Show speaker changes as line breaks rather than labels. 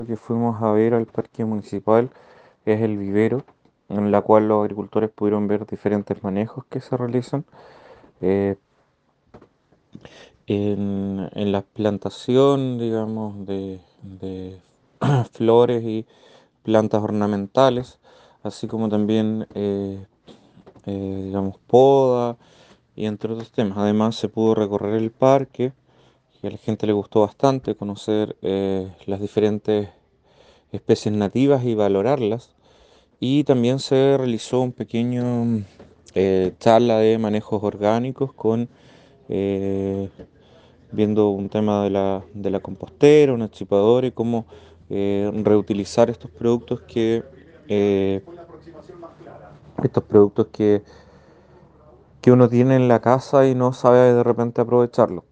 Que fuimos a ver al parque municipal es el vivero, en la cual los agricultores pudieron ver diferentes manejos que se realizan eh, en la plantación, digamos, de flores y plantas ornamentales, así como también, digamos, poda y entre otros temas. Además, se pudo recorrer el parque y a la gente le gustó bastante conocer las diferentes especies nativas y valorarlas. Y también se realizó un pequeño charla de manejos orgánicos con eh, viendo un tema de la compostera, una chipadora y cómo reutilizar eh, estos productos que uno tiene en la casa y no sabe de repente aprovecharlos.